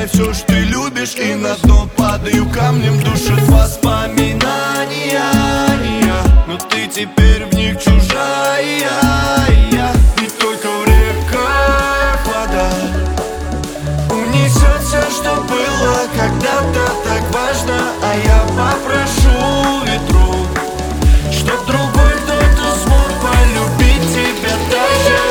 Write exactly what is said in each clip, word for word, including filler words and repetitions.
все, что ты любишь, и на дно падаю камнем, душат воспоминания. Но ты теперь в них чужая. И только в реках вода унесет все, что было когда-то так важно. А я попрошу ветру, чтоб другой кто-то смог полюбить тебя так же.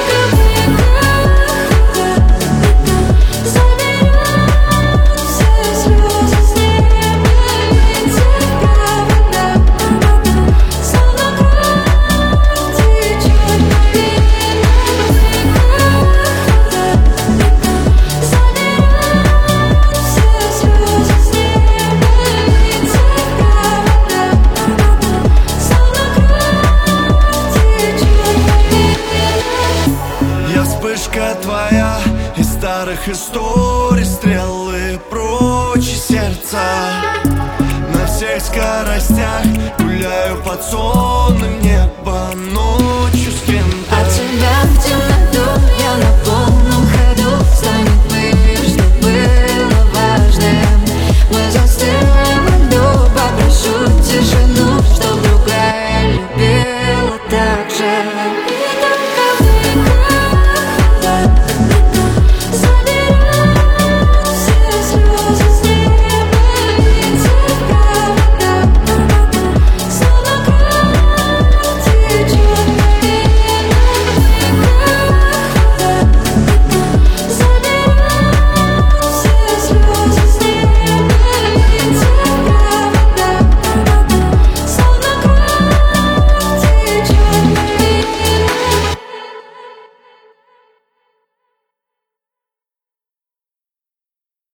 Вспышка твоя из старых историй, стрелы прочь из сердца. На всех скоростях гуляю под солнцем.